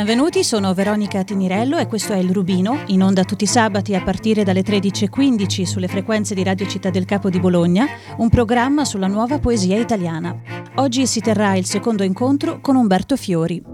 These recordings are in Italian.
Benvenuti, sono Veronica Tinirello e questo è Il Rubino, in onda tutti i sabati a partire dalle 13:15 sulle frequenze di Radio Città del Capo di Bologna, un programma sulla nuova poesia italiana. Oggi si terrà il secondo incontro con Umberto Fiori.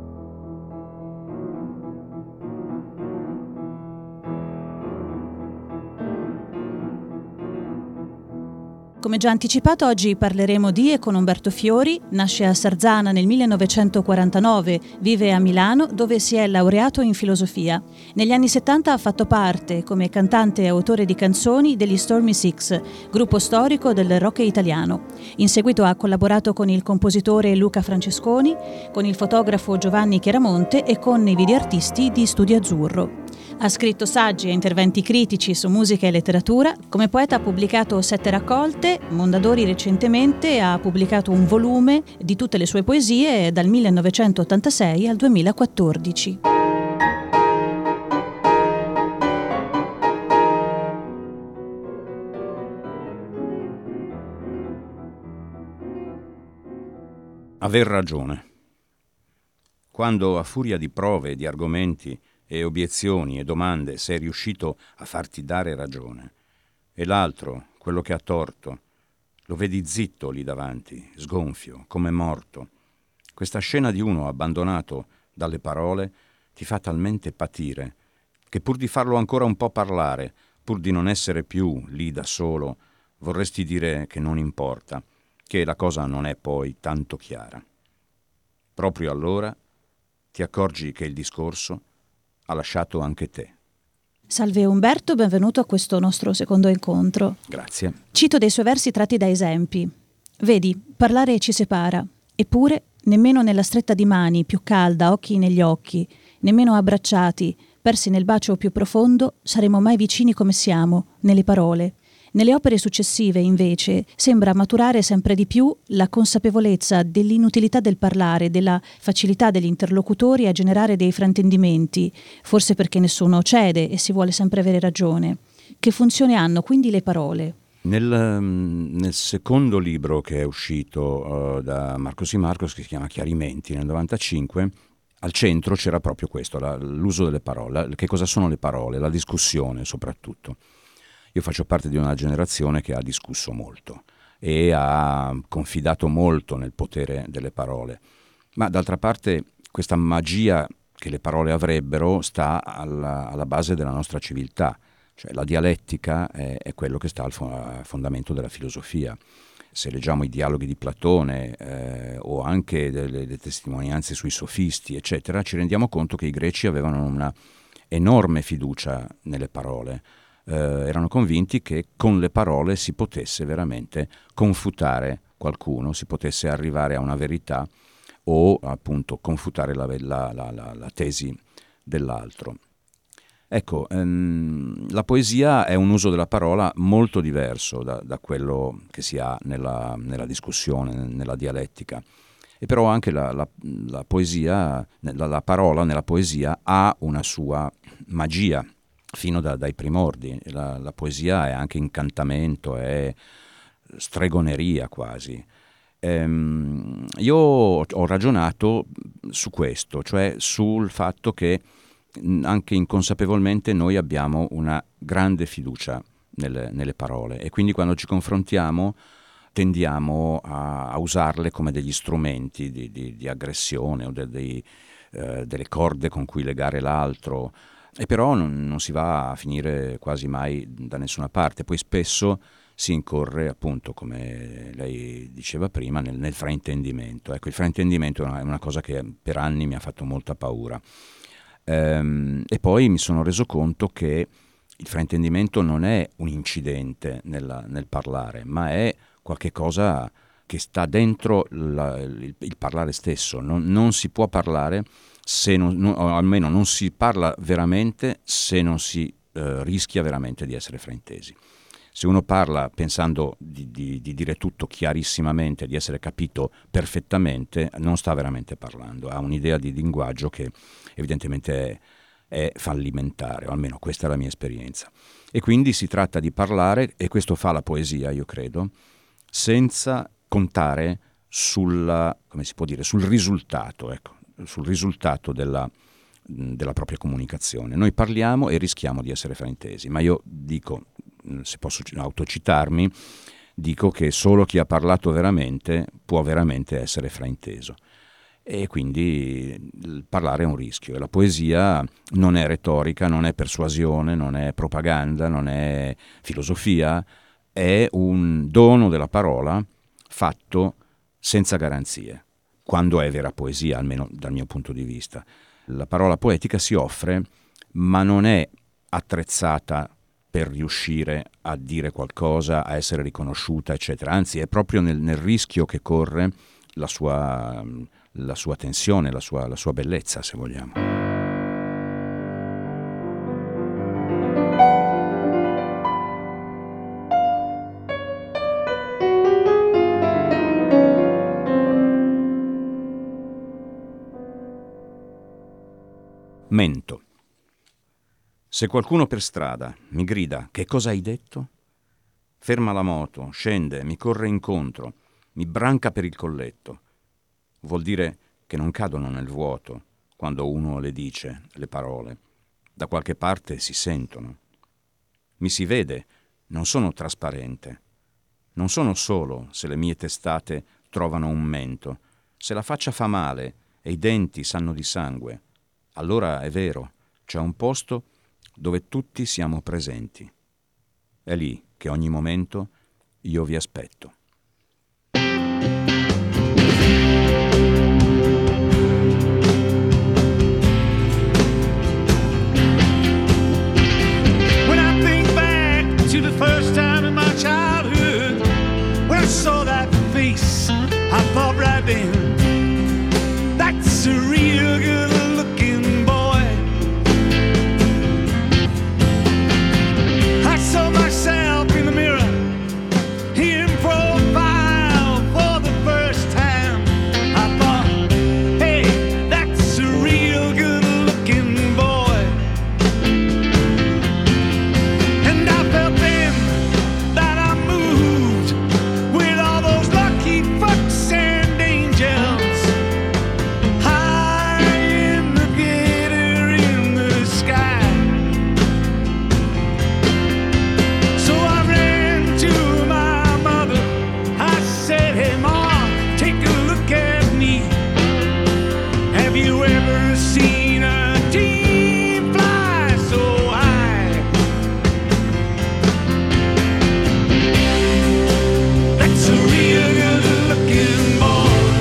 Come già anticipato, oggi parleremo di e con Umberto Fiori. Nasce a Sarzana nel 1949, vive a Milano dove si è laureato in filosofia. Negli anni 70 ha fatto parte, come cantante e autore di canzoni, degli Stormy Six, gruppo storico del rock italiano. In seguito ha collaborato con il compositore Luca Francesconi, con il fotografo Giovanni Chiaramonte e con i videoartisti di Studio Azzurro. Ha scritto saggi e interventi critici su musica e letteratura. Come poeta ha pubblicato 7 raccolte. Mondadori recentemente ha pubblicato un volume di tutte le sue poesie dal 1986 al 2014. Aver ragione. Quando a furia di prove, di argomenti e obiezioni e domande sei riuscito a farti dare ragione, e l'altro, quello che ha torto, lo vedi zitto lì davanti, sgonfio, come morto. Questa scena di uno abbandonato dalle parole ti fa talmente patire che pur di farlo ancora un po' parlare, pur di non essere più lì da solo, vorresti dire che non importa, che la cosa non è poi tanto chiara. Proprio allora ti accorgi che il discorso ha lasciato anche te. Salve Umberto, benvenuto a questo nostro secondo incontro. Grazie. Cito dei suoi versi tratti da esempi. Vedi, parlare ci separa, eppure nemmeno nella stretta di mani più calda, occhi negli occhi, nemmeno abbracciati, persi nel bacio più profondo, saremo mai vicini come siamo, nelle parole. Nelle opere successive, invece, sembra maturare sempre di più la consapevolezza dell'inutilità del parlare, della facilità degli interlocutori a generare dei fraintendimenti, forse perché nessuno cede e si vuole sempre avere ragione. Che funzione hanno quindi le parole? Nel secondo libro che è uscito da Marcos y Marcos, che si chiama Chiarimenti, nel 95, al centro c'era proprio questo, l'uso delle parole. Che cosa sono le parole? La discussione soprattutto. Io faccio parte di una generazione che ha discusso molto e ha confidato molto nel potere delle parole. Ma d'altra parte questa magia che le parole avrebbero sta alla base della nostra civiltà. Cioè la dialettica è quello che sta al fondamento della filosofia. Se leggiamo i dialoghi di Platone o anche delle testimonianze sui sofisti, eccetera, ci rendiamo conto che i greci avevano una enorme fiducia nelle parole. Erano convinti che con le parole si potesse veramente confutare qualcuno, si potesse arrivare a una verità o appunto confutare la tesi dell'altro. Ecco, la poesia è un uso della parola molto diverso da quello che si ha nella discussione, nella dialettica. E però anche la poesia, la parola nella poesia ha una sua magia, fino dai primordi. La poesia è anche incantamento, è stregoneria quasi. Io ho ragionato su questo, cioè sul fatto che anche inconsapevolmente noi abbiamo una grande fiducia nelle parole e quindi quando ci confrontiamo tendiamo a usarle come degli strumenti di aggressione o delle corde con cui legare l'altro. E però non si va a finire quasi mai da nessuna parte. Poi spesso si incorre, appunto, come lei diceva prima, nel fraintendimento. Ecco, il fraintendimento è una cosa che per anni mi ha fatto molta paura. E poi mi sono reso conto che il fraintendimento non è un incidente nel parlare, ma è qualche cosa che sta dentro il parlare stesso. Non si può parlare se o almeno non si parla veramente se non si rischia veramente di essere fraintesi. Se uno parla pensando di dire tutto chiarissimamente, di essere capito perfettamente, non sta veramente parlando, ha un'idea di linguaggio che evidentemente è fallimentare, o almeno questa è la mia esperienza. E quindi si tratta di parlare, e questo fa la poesia, io credo, senza contare sul risultato, ecco. sul risultato della propria comunicazione. Noi parliamo e rischiamo di essere fraintesi, ma io dico, se posso autocitarmi, dico che solo chi ha parlato veramente può veramente essere frainteso. E quindi parlare è un rischio, e la poesia non è retorica, non è persuasione, non è propaganda, non è filosofia, è un dono della parola fatto senza garanzie, quando è vera poesia, almeno dal mio punto di vista. La parola poetica si offre, ma non è attrezzata per riuscire a dire qualcosa, a essere riconosciuta, eccetera. Anzi, è proprio nel rischio che corre la sua tensione, la sua bellezza, se vogliamo. Mento. Se qualcuno per strada mi grida «Che cosa hai detto?», ferma la moto, scende, mi corre incontro, mi branca per il colletto. Vuol dire che non cadono nel vuoto quando uno le dice, le parole. Da qualche parte si sentono. Mi si vede, non sono trasparente. Non sono solo se le mie testate trovano un mento. Se la faccia fa male e i denti sanno di sangue, allora è vero, c'è un posto dove tutti siamo presenti. È lì che ogni momento io vi aspetto. When I think back to the first time in my childhood, when I saw that face, I thought right then, that's a real good-looking boy. I saw myself in the mirror, in profile for the first time. I thought, hey, that's a real good-looking boy. And I felt then that I moved with all those lucky fucks and angels, high in the theater in the sky. So I ran to my mother, I said, hey Mom, take a look at me. Have you ever seen a team fly so high? That's a real good-looking boy.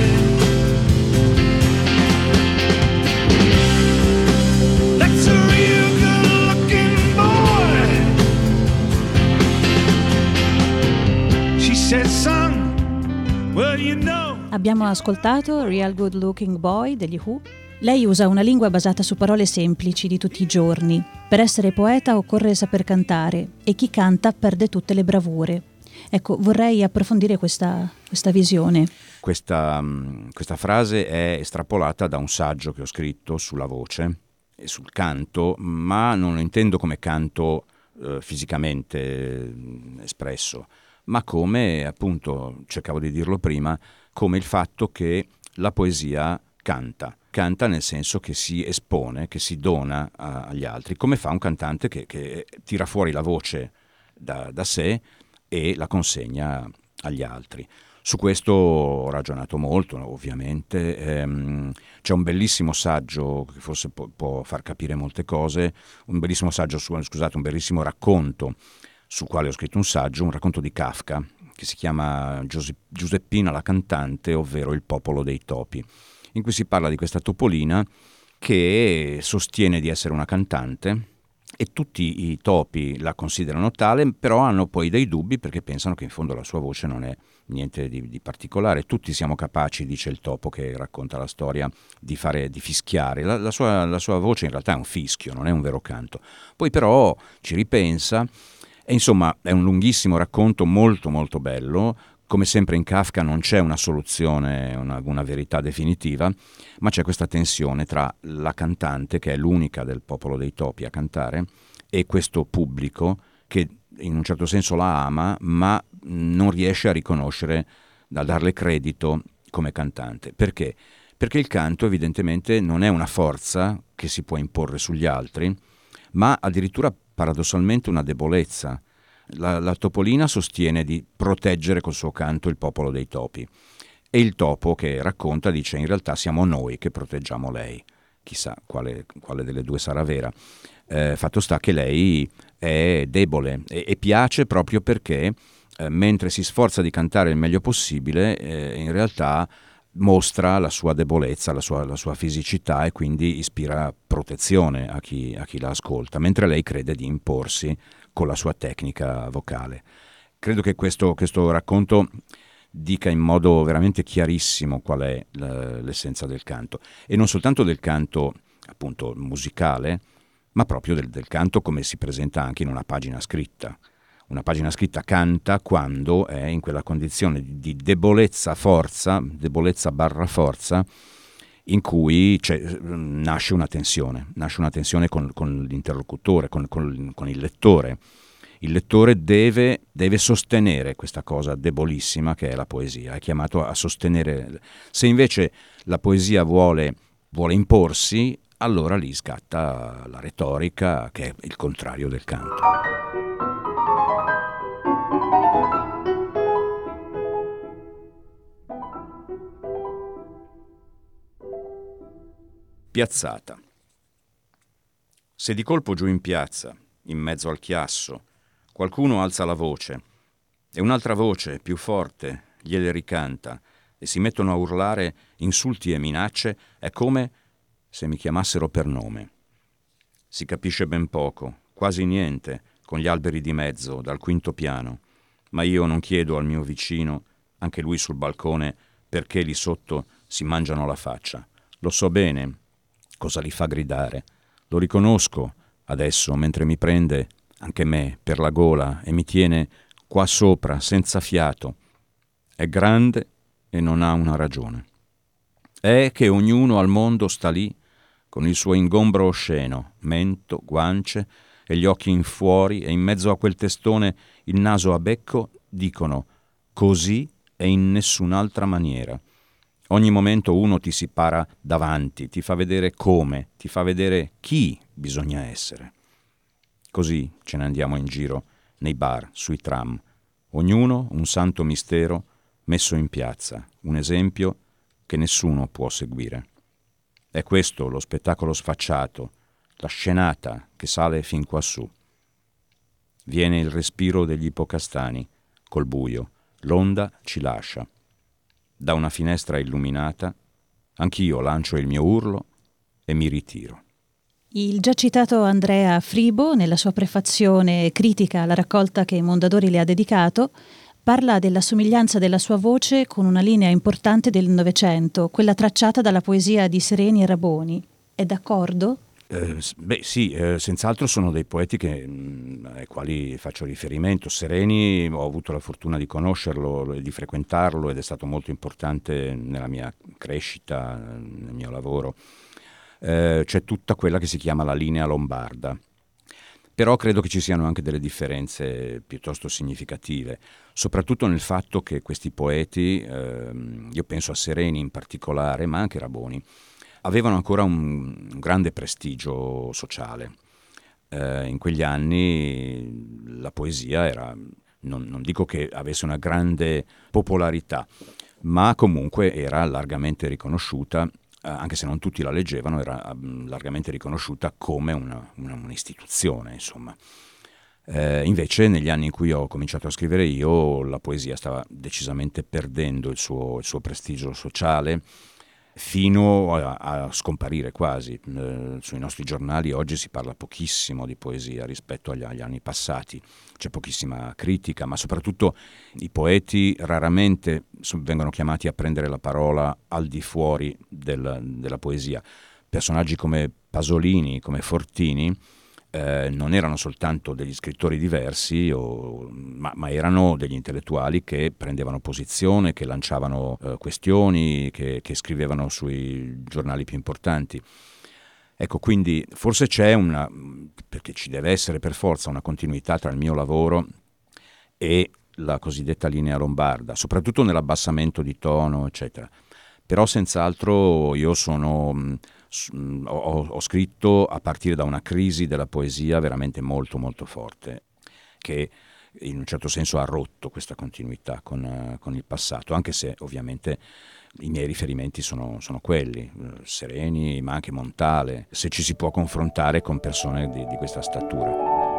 That's a real good-looking boy. She said, son, well, you know. Abbiamo ascoltato Real Good Looking Boy degli Who. Lei usa una lingua basata su parole semplici di tutti i giorni. Per essere poeta occorre saper cantare e chi canta perde tutte le bravure. Ecco, vorrei approfondire questa visione. Questa frase è estrapolata da un saggio che ho scritto sulla voce e sul canto, ma non lo intendo come canto fisicamente espresso, ma come, appunto, cercavo di dirlo prima, come il fatto che la poesia canta nel senso che si espone, che si dona agli altri, come fa un cantante che tira fuori la voce da sé e la consegna agli altri. Su questo ho ragionato molto, ovviamente. C'è un bellissimo saggio che forse può far capire molte cose, un bellissimo racconto sul quale ho scritto un racconto di Kafka, che si chiama Giuseppina la cantante, ovvero Il popolo dei topi, in cui si parla di questa topolina che sostiene di essere una cantante e tutti i topi la considerano tale, però hanno poi dei dubbi perché pensano che in fondo la sua voce non è niente di particolare. Tutti siamo capaci, dice il topo che racconta la storia, di fischiare. La sua voce in realtà è un fischio, non è un vero canto. Poi però ci ripensa e insomma è un lunghissimo racconto molto molto bello. Come sempre in Kafka non c'è una soluzione, una verità definitiva, ma c'è questa tensione tra la cantante, che è l'unica del popolo dei topi a cantare, e questo pubblico che in un certo senso la ama, ma non riesce a riconoscere, a darle credito come cantante. Perché? perché il canto evidentemente non è una forza che si può imporre sugli altri, ma addirittura paradossalmente una debolezza. La Topolina sostiene di proteggere col suo canto il popolo dei topi, e il topo che racconta dice in realtà siamo noi che proteggiamo lei. Chissà quale delle due sarà vera. Fatto sta che lei è debole e piace proprio perché mentre si sforza di cantare il meglio possibile, in realtà mostra la sua debolezza, la sua fisicità, e quindi ispira protezione a chi la ascolta, mentre lei crede di imporsi con la sua tecnica vocale. Credo che questo racconto dica in modo veramente chiarissimo qual è l'essenza del canto, e non soltanto del canto appunto musicale, ma proprio del canto come si presenta anche in una pagina scritta. Una pagina scritta canta quando è in quella condizione di debolezza-forza, debolezza/forza, in cui nasce una tensione con l'interlocutore, con il lettore. Il lettore deve sostenere questa cosa debolissima che è la poesia, è chiamato a sostenere. Se invece la poesia vuole imporsi, allora lì scatta la retorica, che è il contrario del canto. Piazzata. Se di colpo giù in piazza, in mezzo al chiasso, qualcuno alza la voce e un'altra voce, più forte, gliele ricanta e si mettono a urlare insulti e minacce, è come se mi chiamassero per nome. Si capisce ben poco, quasi niente, con gli alberi di mezzo, dal quinto piano, ma io non chiedo al mio vicino, anche lui sul balcone, perché lì sotto si mangiano la faccia. Lo so bene cosa li fa gridare. Lo riconosco adesso mentre mi prende anche me per la gola e mi tiene qua sopra senza fiato. È grande e non ha una ragione. È che ognuno al mondo sta lì con il suo ingombro osceno, mento, guance e gli occhi in fuori, e in mezzo a quel testone il naso a becco dicono così e in nessun'altra maniera. Ogni momento uno ti si para davanti, ti fa vedere come, ti fa vedere chi bisogna essere. Così ce ne andiamo in giro, nei bar, sui tram, ognuno un santo mistero messo in piazza, un esempio che nessuno può seguire. È questo lo spettacolo sfacciato, la scenata che sale fin quassù. Viene il respiro degli ipocastani, col buio, l'onda ci lascia. Da una finestra illuminata, anch'io lancio il mio urlo e mi ritiro. Il già citato Andrea Fribo, nella sua prefazione critica alla raccolta che Mondadori le ha dedicato, parla della somiglianza della sua voce con una linea importante del Novecento, quella tracciata dalla poesia di Sereni e Raboni. È d'accordo? Sì, senz'altro sono dei poeti ai quali faccio riferimento. Sereni ho avuto la fortuna di conoscerlo e di frequentarlo, ed è stato molto importante nella mia crescita, nel mio lavoro. C'è tutta quella che si chiama la linea lombarda, però credo che ci siano anche delle differenze piuttosto significative, soprattutto nel fatto che questi poeti, io penso a Sereni in particolare, ma anche Raboni, avevano ancora un grande prestigio sociale. In quegli anni la poesia era, non dico che avesse una grande popolarità, ma comunque era largamente riconosciuta, anche se non tutti la leggevano, era largamente riconosciuta come un'istituzione, insomma. Invece negli anni in cui ho cominciato a scrivere io, la poesia stava decisamente perdendo il suo prestigio sociale, fino a scomparire quasi. Sui nostri giornali oggi si parla pochissimo di poesia rispetto agli anni passati, c'è pochissima critica, ma soprattutto i poeti raramente vengono chiamati a prendere la parola al di fuori della poesia. Personaggi come Pasolini, come Fortini, non erano soltanto degli scrittori diversi, ma erano degli intellettuali che prendevano posizione, che lanciavano questioni, che scrivevano sui giornali più importanti. Ecco, quindi forse perché ci deve essere per forza una continuità tra il mio lavoro e la cosiddetta linea lombarda, soprattutto nell'abbassamento di tono, eccetera. Però senz'altro io ho scritto a partire da una crisi della poesia veramente molto molto forte, che in un certo senso ha rotto questa continuità con il passato, anche se ovviamente i miei riferimenti sono quelli, Sereni, ma anche Montale, se ci si può confrontare con persone di questa statura.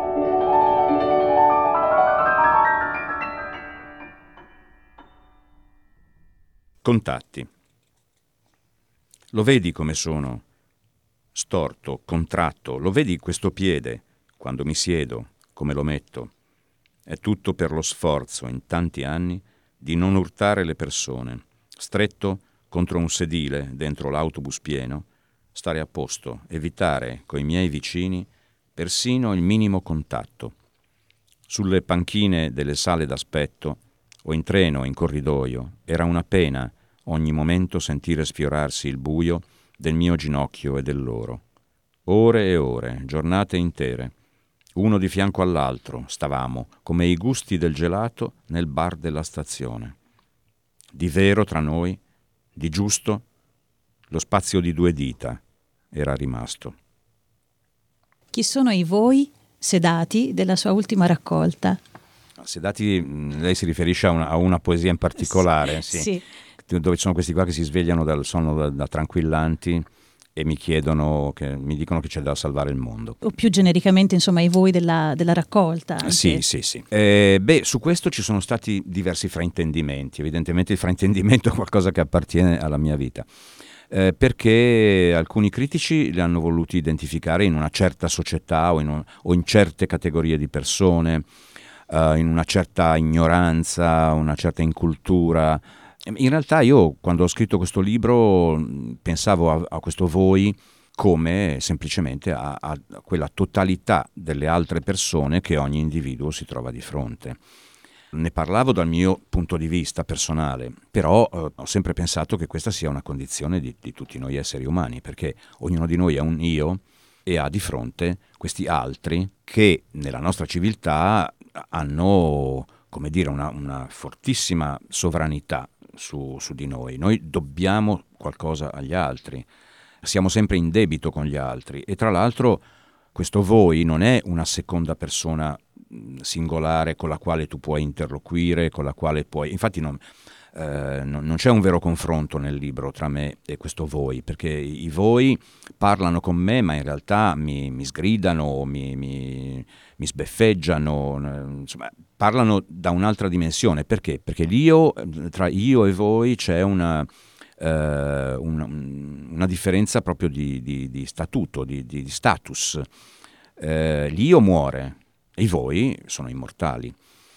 Contatti. Lo vedi come sono? Storto, contratto, lo vedi questo piede, quando mi siedo, come lo metto? È tutto per lo sforzo, in tanti anni, di non urtare le persone, stretto contro un sedile dentro l'autobus pieno, stare a posto, evitare coi miei vicini persino il minimo contatto. Sulle panchine delle sale d'aspetto, o in treno o in corridoio, era una pena ogni momento sentire sfiorarsi il buio del mio ginocchio e del loro. Ore e ore, giornate intere, uno di fianco all'altro, stavamo, come i gusti del gelato, nel bar della stazione. Di vero tra noi, di giusto, lo spazio di 2 dita era rimasto. Chi sono i voi sedati della sua ultima raccolta? Sedati, lei si riferisce a una poesia in particolare, sì. Dove ci sono questi qua che si svegliano dal sonno da tranquillanti e mi dicono che c'è da salvare il mondo. O più genericamente, insomma, i voi della raccolta. Anche. Sì. Su questo ci sono stati diversi fraintendimenti. Evidentemente il fraintendimento è qualcosa che appartiene alla mia vita. Perché alcuni critici li hanno voluti identificare in una certa società o in certe categorie di persone, in una certa ignoranza, una certa incultura. In realtà io, quando ho scritto questo libro, pensavo a questo voi come semplicemente a quella totalità delle altre persone che ogni individuo si trova di fronte. Ne parlavo dal mio punto di vista personale, però ho sempre pensato che questa sia una condizione di tutti noi esseri umani, perché ognuno di noi è un io e ha di fronte questi altri che nella nostra civiltà hanno, come dire, una fortissima sovranità su di noi. Noi dobbiamo qualcosa agli altri, siamo sempre in debito con gli altri e tra l'altro questo voi non è una seconda persona singolare con la quale tu puoi interloquire, con la quale puoi... Infatti non c'è un vero confronto nel libro tra me e questo voi, perché i voi parlano con me ma in realtà mi sgridano, mi sbeffeggiano, insomma parlano da un'altra dimensione. Perché? Perché l'io, tra io e voi c'è una differenza proprio di statuto, di status. L'io muore e i voi sono immortali.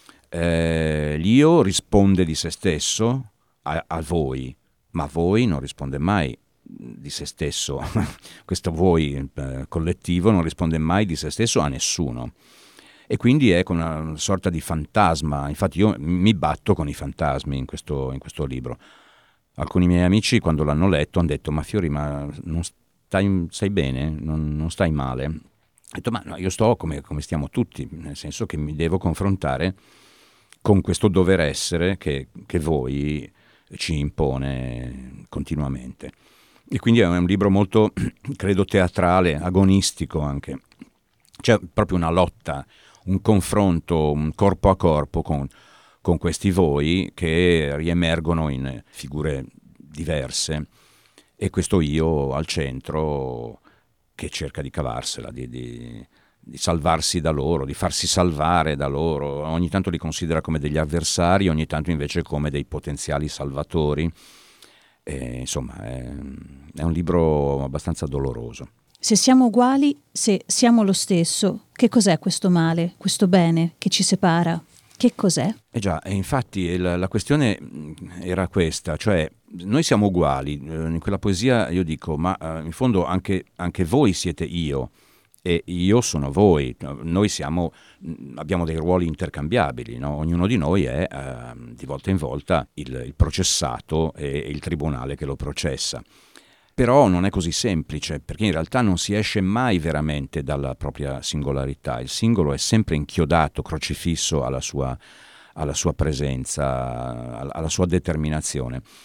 L'io risponde di se stesso a voi, ma voi non risponde mai di se stesso. Questo voi collettivo non risponde mai di se stesso a nessuno. E quindi è con una sorta di fantasma. Infatti io mi batto con i fantasmi in questo libro. Alcuni miei amici quando l'hanno letto hanno detto: ma Fiori, ma non stai bene? Non stai male? Ho detto: ma no, io sto come stiamo tutti, nel senso che mi devo confrontare con questo dover essere che voi ci impone continuamente. E quindi è un libro molto, credo, teatrale, agonistico anche. C'è proprio una lotta, un confronto, un corpo a corpo con questi voi che riemergono in figure diverse e questo io al centro che cerca di cavarsela, di salvarsi da loro, di farsi salvare da loro. Ogni tanto li considera come degli avversari, ogni tanto invece come dei potenziali salvatori. Insomma, è un libro abbastanza doloroso. Se siamo uguali, se siamo lo stesso, che cos'è questo male, questo bene che ci separa? Che cos'è? Già, e infatti la questione era questa, cioè noi siamo uguali. In quella poesia io dico, ma in fondo anche voi siete io e io sono voi. Noi abbiamo dei ruoli intercambiabili, no? Ognuno di noi è di volta in volta il processato e il tribunale che lo processa. Però non è così semplice, perché in realtà non si esce mai veramente dalla propria singolarità. Il singolo è sempre inchiodato, crocifisso alla sua presenza, alla sua determinazione.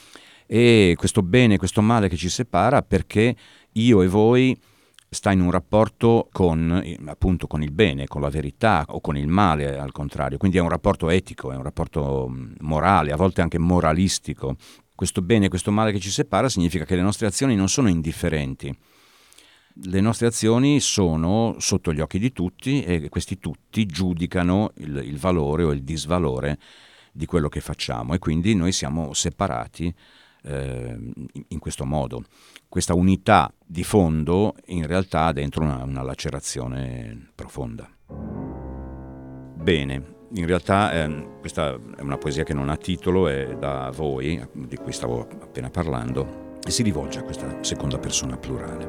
e questo bene e questo male che ci separa, perché io e voi sta in un rapporto con, appunto, con il bene, con la verità, o con il male al contrario. Quindi è un rapporto etico, è un rapporto morale, a volte anche moralistico. Questo bene e questo male che ci separa significa che le nostre azioni non sono indifferenti. Le nostre azioni sono sotto gli occhi di tutti e questi tutti giudicano il valore o il disvalore di quello che facciamo, e quindi noi siamo separati in questo modo. Questa unità di fondo in realtà ha dentro una lacerazione profonda. Bene, in realtà questa è una poesia che non ha titolo, è da voi, di cui stavo appena parlando, e si rivolge a questa seconda persona plurale.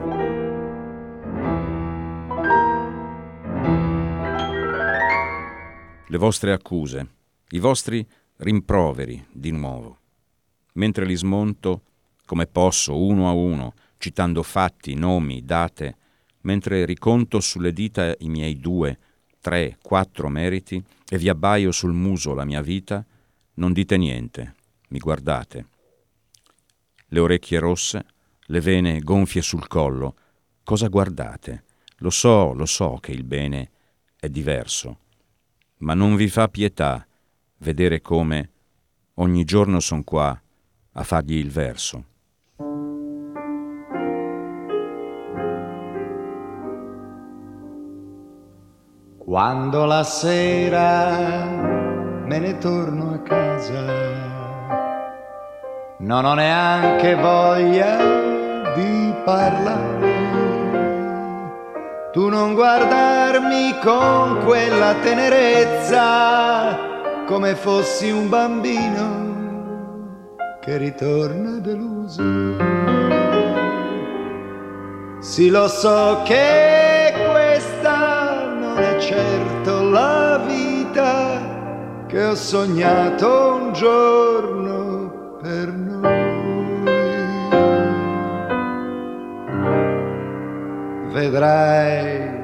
Le vostre accuse, i vostri rimproveri di nuovo, mentre li smonto come posso, uno a uno, citando fatti, nomi, date, mentre riconto sulle dita i miei 2, 3, 4 meriti e vi abbaio sul muso la mia vita, non dite niente, mi guardate. Le orecchie rosse, le vene gonfie sul collo, cosa guardate? Lo so che il bene è diverso, ma non vi fa pietà vedere come ogni giorno son qua a fargli il verso. Quando la sera me ne torno a casa, non ho neanche voglia di parlare. Tu non guardarmi con quella tenerezza, come fossi un bambino che ritorna deluso. Sì, lo so che questa non è certo la vita che ho sognato un giorno per noi. Vedrai.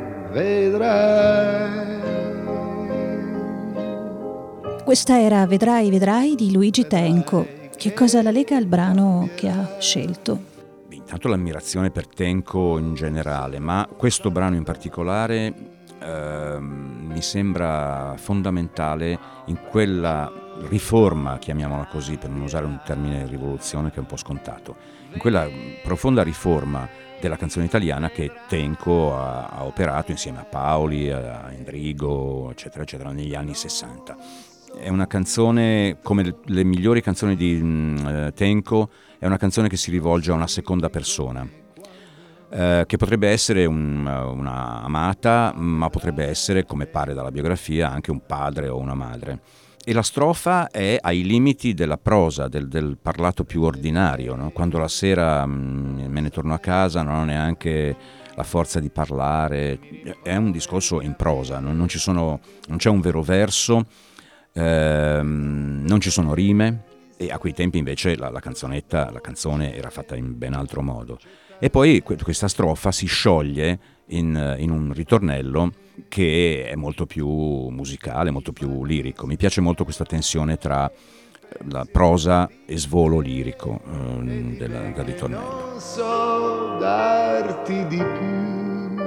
Questa era Vedrai di Luigi Tenco. Che cosa la lega al brano che ha scelto? Intanto l'ammirazione per Tenco in generale, ma questo brano in particolare mi sembra fondamentale in quella riforma, chiamiamola così, per non usare un termine rivoluzione che è un po' scontato, in quella profonda riforma della canzone italiana che Tenco ha operato insieme a Paoli, a Endrigo, eccetera, eccetera, negli anni 60. È una canzone, come le migliori canzoni di Tenco, è una canzone che si rivolge a una seconda persona, che potrebbe essere una amata, ma potrebbe essere, come pare dalla biografia, anche un padre o una madre. E la strofa è ai limiti della prosa, del parlato più ordinario, no? Quando la sera me ne torno a casa, non ho neanche la forza di parlare, è un discorso in prosa, non c'è un vero verso, non ci sono rime, e a quei tempi invece la canzone era fatta in ben altro modo. E poi questa strofa si scioglie in un ritornello che è molto più musicale, molto più lirico. Mi piace molto questa tensione tra la prosa e svolo lirico del ritornello. Non so darti di più.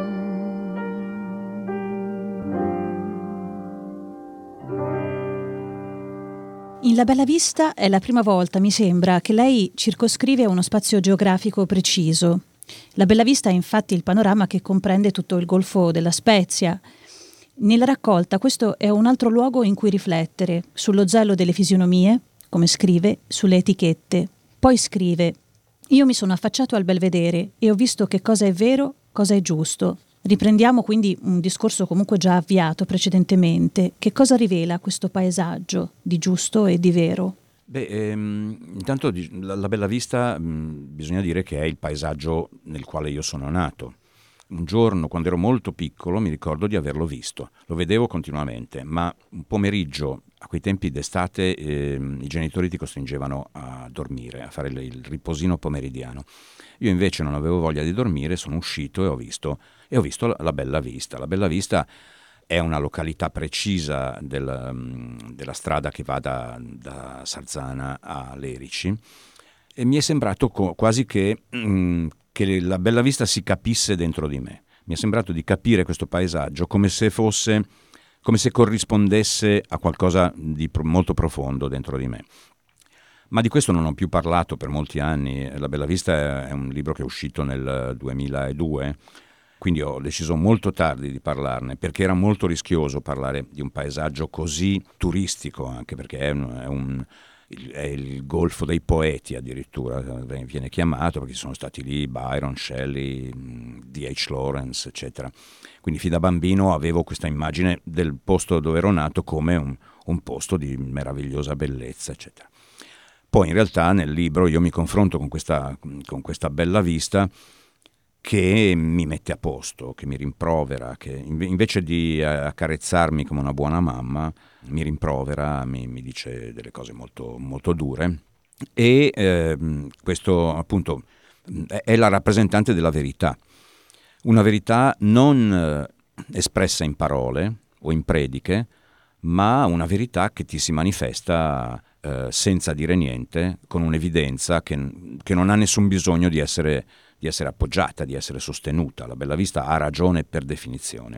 In La Bella Vista è la prima volta, mi sembra, che lei circoscrive uno spazio geografico preciso. La Bella Vista è infatti il panorama che comprende tutto il Golfo della Spezia. Nella raccolta questo è un altro luogo in cui riflettere, sullo zelo delle fisionomie, come scrive, sulle etichette. Poi scrive: io mi sono affacciato al belvedere e ho visto che cosa è vero, cosa è giusto. Riprendiamo quindi un discorso comunque già avviato precedentemente. Che cosa rivela questo paesaggio di giusto e di vero? Intanto la Bella Vista bisogna dire che è il paesaggio nel quale io sono nato. Un giorno, quando ero molto piccolo, mi ricordo di averlo visto. Lo vedevo continuamente, ma un pomeriggio, a quei tempi d'estate, i genitori ti costringevano a dormire, a fare il riposino pomeridiano. Io invece non avevo voglia di dormire, sono uscito e ho visto la Bella Vista. La Bella Vista è una località precisa della strada che va da Sarzana a Lerici, e mi è sembrato quasi che la Bellavista si capisse dentro di me. Mi è sembrato di capire questo paesaggio come se corrispondesse a qualcosa di molto profondo dentro di me. Ma di questo non ho più parlato per molti anni. La Bellavista è un libro che è uscito nel 2002, quindi ho deciso molto tardi di parlarne, perché era molto rischioso parlare di un paesaggio così turistico, anche perché è il golfo dei poeti addirittura, viene chiamato, perché sono stati lì Byron, Shelley, D.H. Lawrence, eccetera. Quindi fin da bambino avevo questa immagine del posto dove ero nato come un posto di meravigliosa bellezza, eccetera. Poi in realtà nel libro io mi confronto con questa Bellavista che mi mette a posto, che mi rimprovera, che invece di accarezzarmi come una buona mamma, mi rimprovera, mi dice delle cose molto, molto dure. E questo appunto è la rappresentante della verità. Una verità non espressa in parole o in prediche, ma una verità che ti si manifesta senza dire niente, con un'evidenza che non ha nessun bisogno di essere appoggiata, di essere sostenuta. La Bellavista ha ragione per definizione.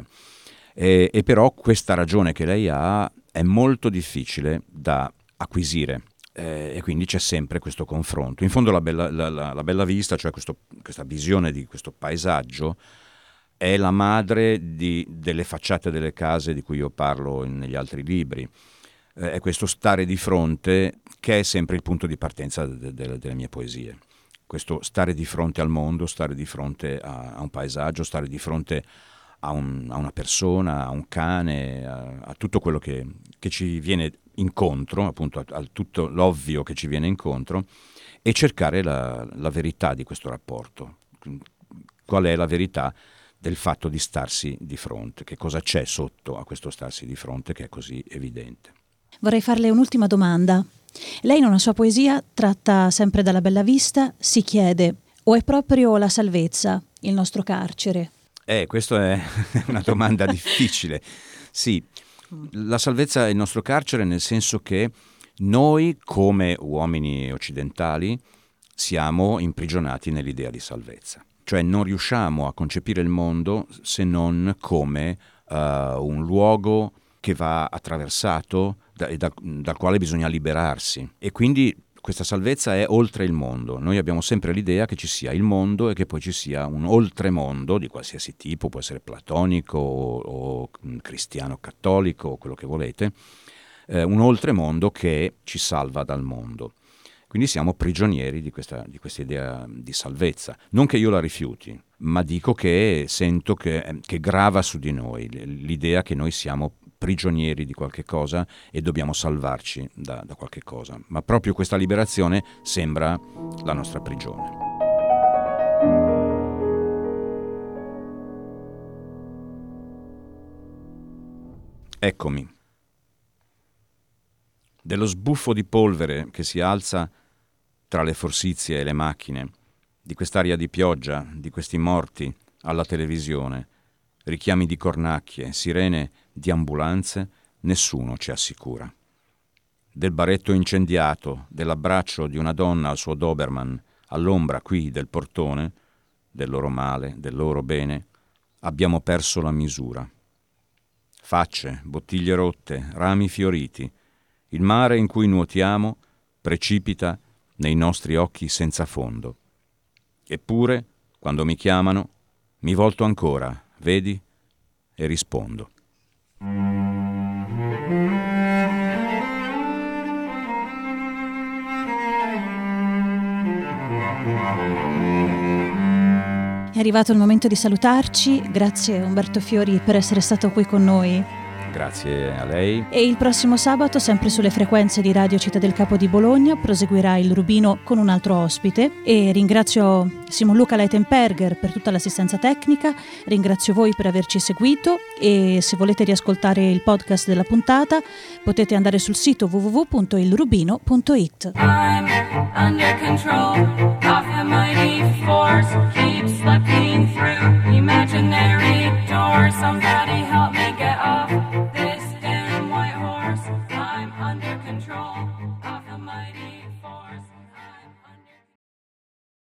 E però questa ragione che lei ha è molto difficile da acquisire. E quindi c'è sempre questo confronto. In fondo la Bellavista, cioè questa visione di questo paesaggio, è la madre delle facciate delle case di cui io parlo negli altri libri. È questo stare di fronte che è sempre il punto di partenza delle mie poesie. Questo stare di fronte al mondo, stare di fronte a un paesaggio, stare di fronte a una persona, a un cane, a tutto quello che ci viene incontro, appunto a tutto l'ovvio che ci viene incontro, e cercare la verità di questo rapporto. Qual è la verità del fatto di starsi di fronte? Che cosa c'è sotto a questo starsi di fronte che è così evidente? Vorrei farle un'ultima domanda. Lei in una sua poesia tratta sempre dalla Bellavista, si chiede: o è proprio la salvezza il nostro carcere? Questa è una domanda difficile. Sì, la salvezza è il nostro carcere, nel senso che noi come uomini occidentali siamo imprigionati nell'idea di salvezza. Cioè non riusciamo a concepire il mondo se come un luogo che va attraversato dal quale bisogna liberarsi. E quindi questa salvezza è oltre il mondo. Noi abbiamo sempre l'idea che ci sia il mondo e che poi ci sia un oltremondo di qualsiasi tipo, può essere platonico o cristiano cattolico o quello che volete, un oltremondo che ci salva dal mondo. Quindi siamo prigionieri di questa idea di salvezza. Non che io la rifiuti, ma dico che sento che grava su di noi l'idea che noi siamo prigionieri di qualche cosa e dobbiamo salvarci da qualche cosa. Ma proprio questa liberazione sembra la nostra prigione. Eccomi. Dello sbuffo di polvere che si alza tra le forsizie e le macchine, di quest'aria di pioggia, di questi morti alla televisione, richiami di cornacchie, sirene di ambulanze, nessuno ci assicura. Del baretto incendiato, dell'abbraccio di una donna al suo Doberman, all'ombra qui del portone, del loro male, del loro bene, abbiamo perso la misura. Facce, bottiglie rotte, rami fioriti, il mare in cui nuotiamo precipita nei nostri occhi senza fondo. Eppure, quando mi chiamano, mi volto ancora, vedi, e rispondo. È arrivato il momento di salutarci. Grazie Umberto Fiori per essere stato qui con noi. Grazie a lei. E il prossimo sabato, sempre sulle frequenze di Radio Città del Capo di Bologna, proseguirà il Rubino con un altro ospite. E ringrazio Simon Luca Leitenberger per tutta l'assistenza tecnica, ringrazio voi per averci seguito e se volete riascoltare il podcast della puntata potete andare sul sito www.ilrubino.it. I'm under control of the mighty force keeps slipping through imaginary